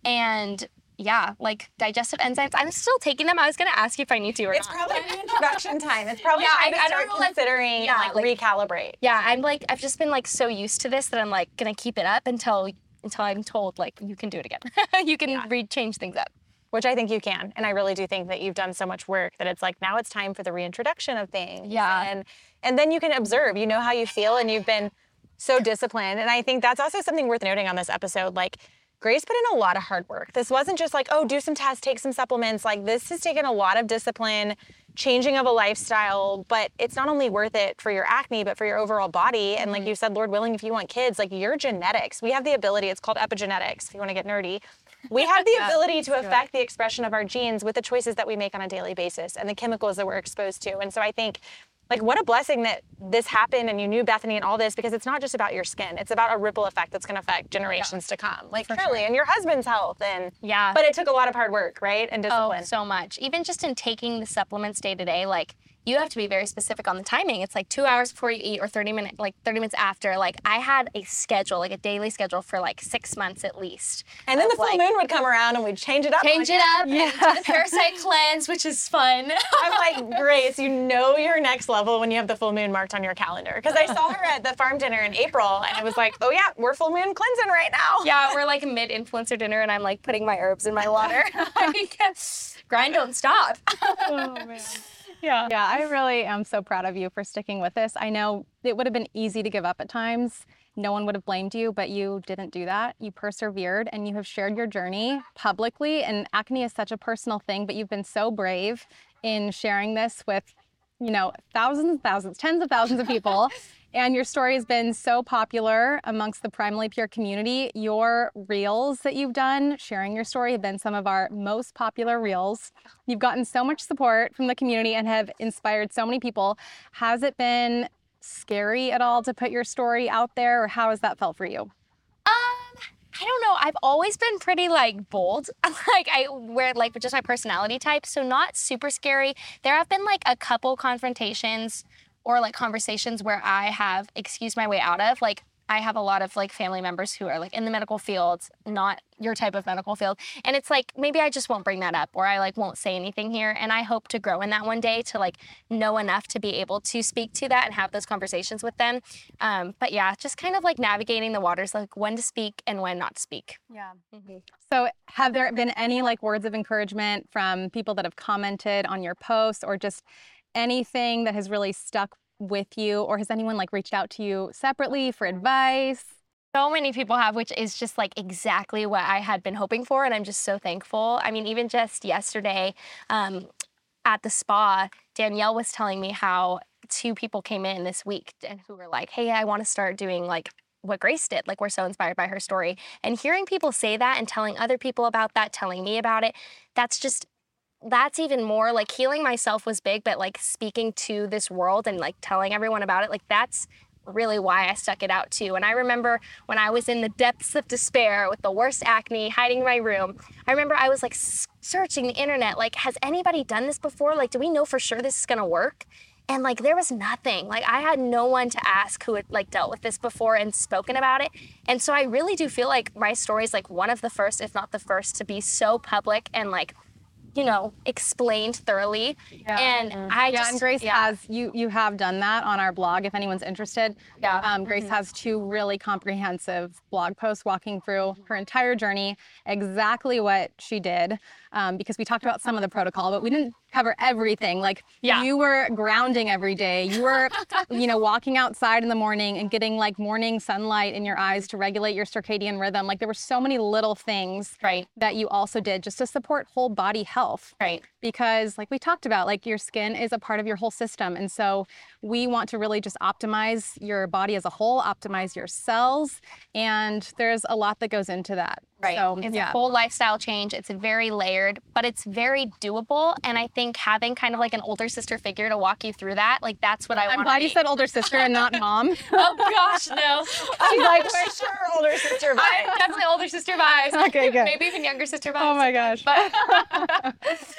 And yeah, like digestive enzymes, I'm still taking them. I was going to ask you if I need to or It's not. probably reintroduction time. It's probably Yeah, time I- to I don't start know, like- considering yeah, and like, like- recalibrate. Yeah, I'm like, I've just been like so used to this that I'm like going to keep it up until until I'm told like you can do it again. You can Yeah. re change things up. Which I think you can. And I really do think that you've done so much work that it's like, now it's time for the reintroduction of things. Yeah. And and then you can observe, you know how you feel, and you've been so disciplined. And I think that's also something worth noting on this episode. Like, Grace put in a lot of hard work. This wasn't just like, oh, do some tests, take some supplements. Like, this has taken a lot of discipline, changing of a lifestyle, but it's not only worth it for your acne, but for your overall body. And like you said, Lord willing, if you want kids, like your genetics, we have the ability, it's called epigenetics, if you want to get nerdy. We have the ability to affect the expression of our genes with the choices that we make on a daily basis and the chemicals that we're exposed to. And so I think like what a blessing that this happened and you knew Bethany and all this, because it's not just about your skin. It's about a ripple effect that's going to affect generations yeah. to come. Like For truly, sure. and your husband's health. And yeah. But it took a lot of hard work, right? And discipline. Oh, so much. Even just in taking the supplements day to day, like you have to be very specific on the timing. It's like two hours before you eat or thirty minutes, like thirty minutes after. Like I had a schedule, like a daily schedule for like six months at least. And then the full like, moon would come around and we'd change it up. Change it up yeah. and do the parasite cleanse, which is fun. I'm like, Grace, you know your next level when you have the full moon marked on your calendar. Because I saw her at the farm dinner in April and it was like, oh yeah, we're full moon cleansing right now. Yeah, we're like mid-influencer dinner and I'm like putting my herbs in my water. Like, grind don't stop. Oh man. Yeah. Yeah, I really am so proud of you for sticking with this. I know it would have been easy to give up at times. No one would have blamed you, but you didn't do that. You persevered and you have shared your journey publicly. And acne is such a personal thing, but you've been so brave in sharing this with, you know, thousands, thousands, tens of thousands of people. And your story has been so popular amongst the Primally Pure community. Your reels that you've done, sharing your story, have been some of our most popular reels. You've gotten so much support from the community and have inspired so many people. Has it been scary at all to put your story out there, or how has that felt for you? Um, I don't know. I've always been pretty like bold. Like I wear like just my personality type, so not super scary. There have been like a couple confrontations or like conversations where I have excused my way out of. Like I have a lot of like family members who are like in the medical field, not your type of medical field. And it's like, maybe I just won't bring that up, or I like won't say anything here. And I hope to grow in that one day to like know enough to be able to speak to that and have those conversations with them. Um, but yeah, just kind of like navigating the waters, like when to speak and when not to speak. Yeah. Mm-hmm. So have there been any like words of encouragement from people that have commented on your posts, or just anything that has really stuck with you, or has anyone like reached out to you separately for advice? So many people have, which is just like exactly what I had been hoping for, and I'm just so thankful. I mean, even just yesterday um, at the spa, Danielle was telling me how two people came in this week and who were like, hey, I want to start doing like what Grace did. Like, we're so inspired by her story. And hearing people say that and telling other people about that, telling me about it, that's just that's even more like healing myself was big, but like speaking to this world and like telling everyone about it, like that's really why I stuck it out too. And I remember when I was in the depths of despair with the worst acne, hiding in my room, I remember I was like searching the internet, like, has anybody done this before? Like, do we know for sure this is gonna work? And like, there was nothing. Like, I had no one to ask who had like dealt with this before and spoken about it. And so I really do feel like my story is like one of the first, if not the first, to be so public and like, you know, explained thoroughly. Yeah. And mm-hmm. I yeah, just, and Grace yeah. has, you you have done that on our blog if anyone's interested. Yeah. Um, Grace mm-hmm. has two really comprehensive blog posts walking through her entire journey, exactly what she did, um, because we talked about some of the protocol, but we didn't cover everything. Like, yeah. you were grounding every day. You were, you know, walking outside in the morning and getting like morning sunlight in your eyes to regulate your circadian rhythm. Like, there were so many little things right. that you also did just to support whole body health. Right. Because like we talked about, like your skin is a part of your whole system. And so we want to really just optimize your body as a whole, optimize your cells. And there's a lot that goes into that. Right. So, it's yeah. a whole lifestyle change. It's very layered, but it's very doable. And I think having kind of like an older sister figure to walk you through that, like that's what I want. I'm glad be. you said older sister and not mom. Oh gosh, no. She's like, for sure, older sister vibes. I'm definitely older sister vibes. Okay, good. Maybe even younger sister vibes. Oh my gosh. But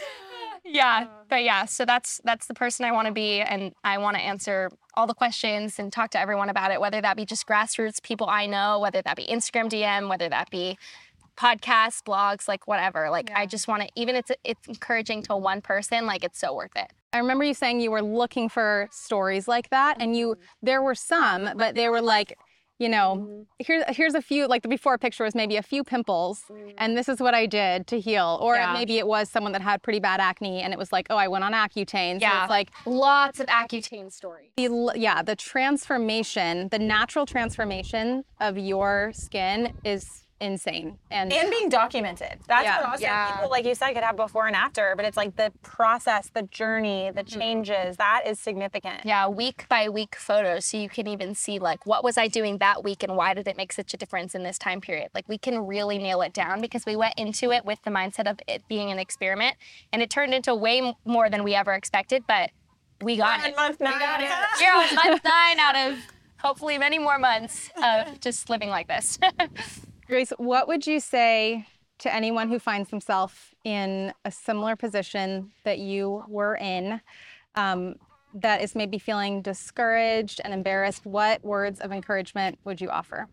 yeah, but yeah, so that's that's the person I want to be, and I want to answer all the questions and talk to everyone about it, whether that be just grassroots people I know, whether that be Instagram D M, whether that be podcasts, blogs, like whatever. Like, yeah. I just want to, even if it's, it's encouraging to one person, like it's so worth it. I remember you saying you were looking for stories like that, and you, there were some, but they were like, you know, here's here's a few, like the before picture was maybe a few pimples, and this is what I did to heal. Or yeah. maybe it was someone that had pretty bad acne, and it was like, oh, I went on Accutane. So yeah, it's like lots of Accutane stories. The, yeah, the transformation, the natural transformation of your skin is insane. And and being documented. That's yeah, what awesome yeah. people, like you said, could have before and after, but it's like the process, the journey, the changes, that is significant. Yeah, week by week photos, so you can even see like, what was I doing that week and why did it make such a difference in this time period? Like, we can really nail it down because we went into it with the mindset of it being an experiment, and it turned into way more than we ever expected, but we got We're it. on month nine. We got it. You're on month nine out of hopefully many more months of just living like this. Grace, what would you say to anyone who finds themselves in a similar position that you were in, um, that is maybe feeling discouraged and embarrassed? What words of encouragement would you offer?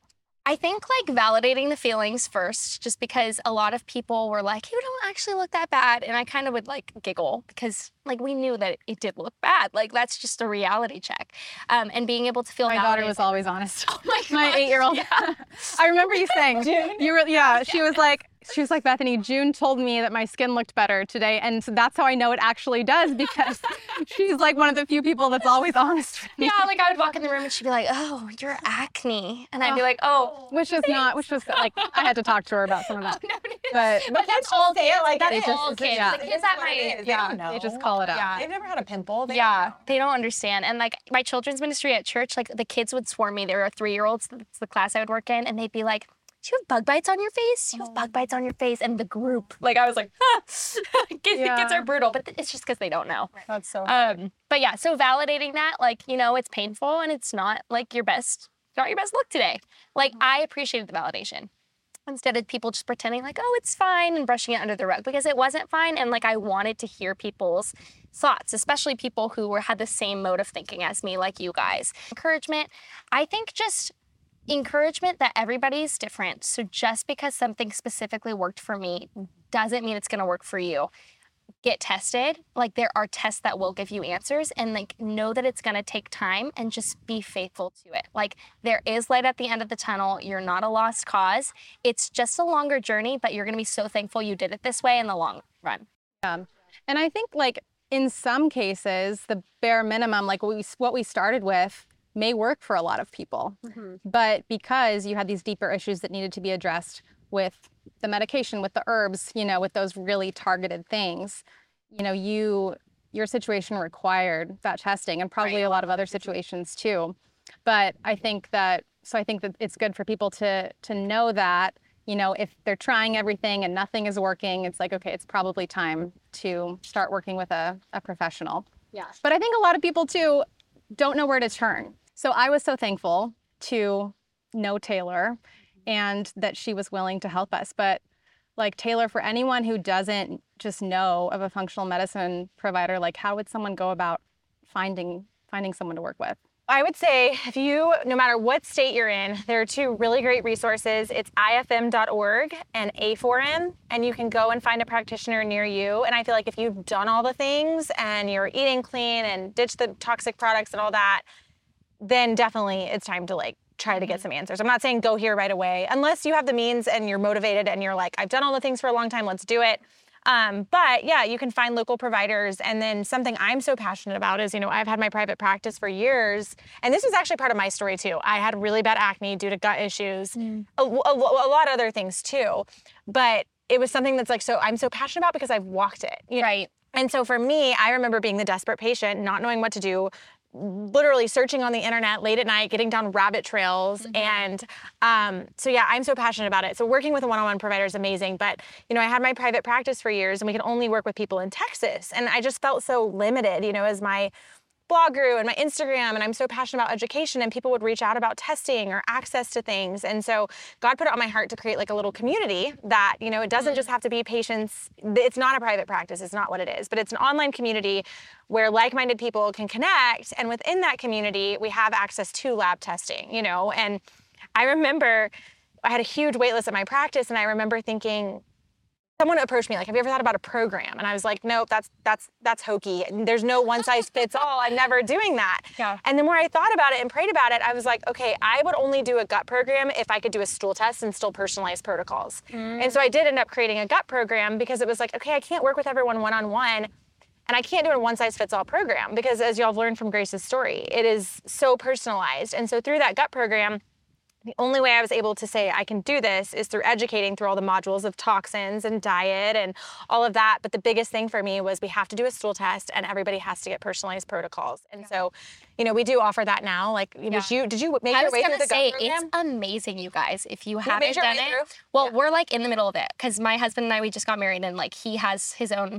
I think like validating the feelings first, just because a lot of people were like, you don't actually look that bad. And I kind of would like giggle because like we knew that it did look bad. Like that's just a reality check. Um, and being able to feel My validated. daughter was always honest. Oh my My gosh, eight-year-old. yeah. I remember you saying, you were, yeah, she was like, she was like, Bethany, June told me that my skin looked better today. And so that's how I know it actually does, because she's like one of the few people that's always honest with me. Yeah, like I would walk in the room and she'd be like, oh, you're acne. And I'd be like, oh. Which is not, which was like, I had to talk to her about some of that. No, no, no. But, But that's all say it like that. That's It all just- kids. yeah. The kids at my age. yeah, don't know. they just call it out. Yeah. They've never had a pimple. They Yeah, they don't understand. And like my children's ministry at church, like the kids would swarm me. There were three-year-olds, that's the class I would work in, and they'd be like, do you have bug bites on your face? Do you have bug bites on your face? And the group, like I was like, ah. kids, Yeah. kids are brutal, but it's just because they don't know. That's so. Um, but yeah, so validating that, like, you know, it's painful and it's not like your best, not your best look today. Like I appreciated the validation. Instead of people just pretending like, oh, it's fine and brushing it under the rug, because it wasn't fine. And like, I wanted to hear people's thoughts, especially people who were had the same mode of thinking as me, like you guys. Encouragement, I think just encouragement that everybody's different. So just because something specifically worked for me doesn't mean it's going to work for you. Get tested. Like there are tests that will give you answers, and like know that it's going to take time and just be faithful to it. Like there is light at the end of the tunnel. You're not a lost cause. It's just a longer journey, but you're going to be so thankful you did it this way in the long run. Yeah. And I think like in some cases, the bare minimum, like what we, what we started with, may work for a lot of people. Mm-hmm. But because you had these deeper issues that needed to be addressed with the medication, with the herbs, you know, with those really targeted things, you know, you, your situation required that testing, and probably Right. a lot of other situations too. But I think that, so I think that it's good for people to, to know that, you know, if they're trying everything and nothing is working, it's like, okay, it's probably time to start working with a, a professional. Yeah. But I think a lot of people too don't know where to turn. So I was so thankful to know Taylor and that she was willing to help us. But like Taylor, for anyone who doesn't just know of a functional medicine provider, like how would someone go about finding finding someone to work with? I would say if you, no matter what state you're in, there are two really great resources. It's I F M dot org and A four M, and you can go and find a practitioner near you. And I feel like if you've done all the things and you're eating clean and ditch the toxic products and all that, then definitely it's time to like try to get some answers. I'm not saying go here right away, unless you have the means and you're motivated and you're like, I've done all the things for a long time, let's do it. Um, but yeah, you can find local providers. And then something I'm so passionate about is, you know, I've had my private practice for years. And this was actually part of my story too. I had really bad acne due to gut issues, mm. a, a, a lot of other things too. But it was something that's like, so I'm so passionate about because I've walked it. You know? Right. And so for me, I remember being the desperate patient, not knowing what to do, literally searching on the internet late at night, getting down rabbit trails. Mm-hmm. And um, so, yeah, I'm so passionate about it. So working with a one-on-one provider is amazing. But, you know, I had my private practice for years and we could only work with people in Texas. And I just felt so limited, you know, as my blog grew and my Instagram, and I'm so passionate about education, and people would reach out about testing or access to things. And so God put it on my heart to create like a little community that, you know, it doesn't just have to be patients. It's not a private practice. It's not what it is, but it's an online community where like-minded people can connect. And within that community, we have access to lab testing, you know. And I remember I had a huge wait list at my practice, and I remember thinking, someone approached me like, have you ever thought about a program? And I was like, nope, that's that's that's hokey. There's no one size fits all. I'm never doing that. Yeah. And the more I thought about it and prayed about it, I was like, okay, I would only do a gut program if I could do a stool test and still personalize protocols. Mm. And so I did end up creating a gut program because it was like, okay, I can't work with everyone one-on-one. And I can't do a one-size-fits-all program because, as y'all have learned from Grace's story, it is so personalized. And so through that gut program, the only way I was able to say I can do this is through educating through all the modules of toxins and diet and all of that. But the biggest thing for me was we have to do a stool test and everybody has to get personalized protocols. And yeah. so, you know, we do offer that now. Like, yeah. was you, did you make I your way through the was gonna say, gut program? it's amazing, you guys. If you you haven't done it, through? well, yeah. we're like in the middle of it because my husband and I, we just got married, and like he has his own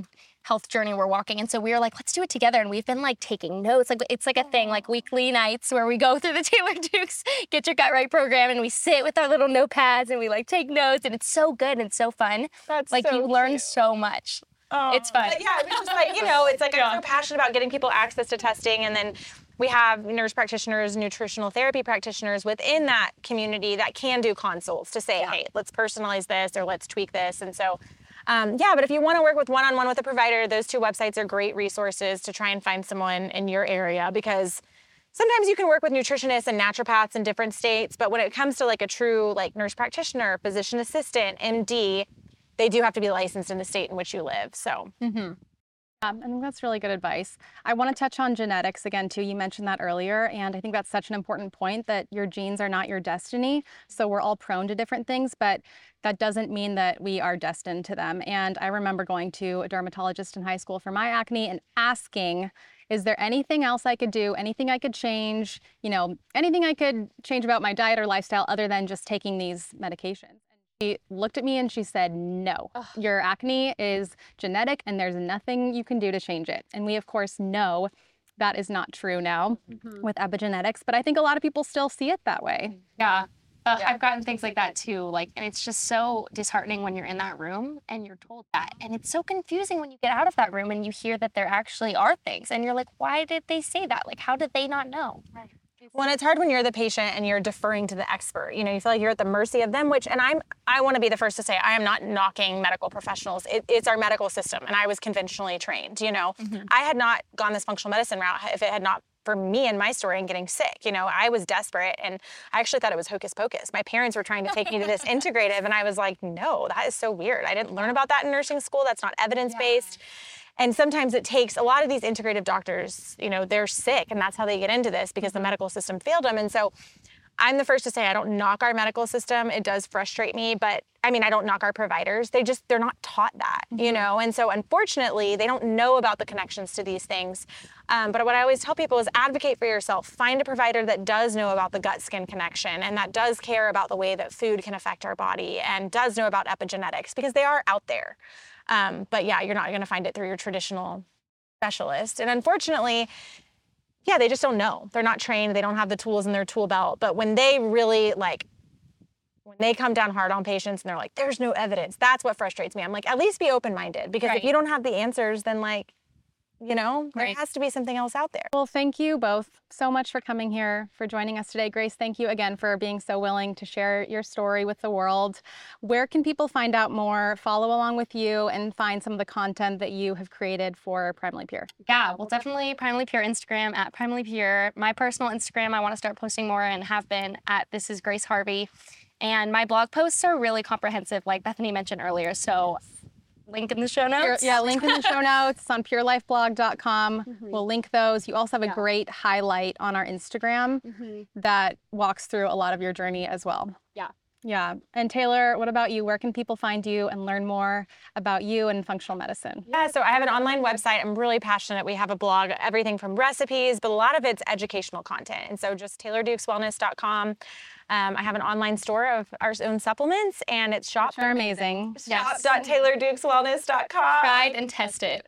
health journey we're walking. And so we were like, let's do it together. And we've been like taking notes. Like it's like a thing, like weekly nights where we go through the Taylor Dukes Get Your Gut Right program and we sit with our little notepads and we like take notes, and it's so good and so fun. That's like so you learn cute. so much. Oh, it's fun. But yeah, it was just like, you know, it's like I'm so passionate about getting people access to testing, and then we have nurse practitioners, nutritional therapy practitioners within that community that can do consults to say, yeah. hey, let's personalize this or let's tweak this. And so, um, yeah, but if you want to work with one-on-one with a provider, those two websites are great resources to try and find someone in your area, because sometimes you can work with nutritionists and naturopaths in different states, but when it comes to like a true like nurse practitioner, physician assistant, M D, they do have to be licensed in the state in which you live. So. Mm-hmm. Um, I think that's really good advice. I want to touch on genetics again, too. You mentioned that earlier, and I think that's such an important point, that your genes are not your destiny. So we're all prone to different things, but that doesn't mean that we are destined to them. And I remember going to a dermatologist in high school for my acne and asking, is there anything else I could do, anything I could change, you know, anything I could change about my diet or lifestyle other than just taking these medications? She looked at me and she said, no, Ugh. your acne is genetic and there's nothing you can do to change it. And we, of course, know that is not true now mm-hmm. with epigenetics, but I think a lot of people still see it that way. Yeah. Uh, yeah. I've gotten things like that too. Like, and it's just so disheartening when you're in that room and you're told that. And it's so confusing when you get out of that room and you hear that there actually are things. And you're like, why did they say that? Like, how did they not know? Right. Well, and it's hard when you're the patient and you're deferring to the expert. You know, you feel like you're at the mercy of them, which, and I'm, I want to be the first to say, I am not knocking medical professionals. It, it's our medical system, and I was conventionally trained, you know. Mm-hmm. I had not gone this functional medicine route if it had not for me and my story and getting sick. You know, I was desperate, and I actually thought it was hocus pocus. My parents were trying to take me to this integrative, and I was like, no, that is so weird. I didn't learn about that in nursing school. That's not evidence-based. Yeah. And sometimes it takes a lot of these integrative doctors, you know, they're sick, and that's how they get into this, because the medical system failed them. And so I'm the first to say I don't knock our medical system. It does frustrate me, but I mean, I don't knock our providers. They just, they're not taught that, mm-hmm. you know? And so unfortunately, they don't know about the connections to these things. Um, but what I always tell people is advocate for yourself. Find a provider that does know about the gut-skin connection and that does care about the way that food can affect our body and does know about epigenetics, because they are out there. Um, but yeah, you're not going to find it through your traditional specialist. And unfortunately, yeah, they just don't know. They're not trained. They don't have the tools in their tool belt. But when they really like, when they come down hard on patients and they're like, there's no evidence, that's what frustrates me. I'm like, at least be open-minded, because right. if you don't have the answers, then like, you know, there right. has to be something else out there. Well, thank you both so much for coming here, for joining us today. Grace, thank you again for being so willing to share your story with the world. Where can people find out more, follow along with you, and find some of the content that you have created for Primally Pure? Yeah, well, definitely Primally Pure Instagram, at Primally Pure. My personal Instagram, I want to start posting more and have been at This Is Grace Harvey. And my blog posts are really comprehensive, like Bethany mentioned earlier. So link in the show notes. Yeah, link in the show notes. It's on pure life blog dot com. Mm-hmm. We'll link those. You also have a yeah. great highlight on our Instagram mm-hmm. that walks through a lot of your journey as well. Yeah. Yeah. And Taylor, what about you? Where can people find you and learn more about you and functional medicine? Yeah, so I have an online website. I'm really passionate. We have a blog, everything from recipes, but a lot of it's educational content. And so just taylor dukes wellness dot com. Um, I have an online store of our own supplements, and it's shop. Which are amazing. shop dot taylor dukes wellness dot com. Tried and tested.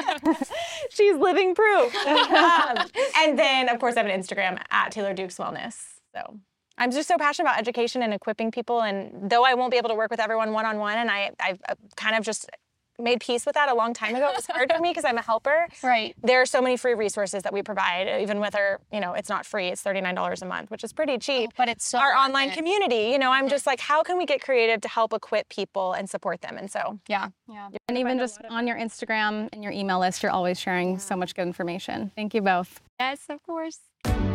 She's living proof. um, and then, of course, I have an Instagram at Taylor Dukes Wellness. So I'm just so passionate about education and equipping people. And though I won't be able to work with everyone one-on-one, and I, I've kind of just made peace with that a long time ago. It was hard for me because I'm a helper. Right. There are so many free resources that we provide, even with our, you know, it's not free, it's thirty-nine dollars a month, which is pretty cheap. But it's so our online it. community, you know, I'm just like, how can we get creative to help equip people and support them? And so, yeah. Yeah. And even just on your Instagram and your email list, you're always sharing yeah. so much good information. Thank you both. Yes, of course.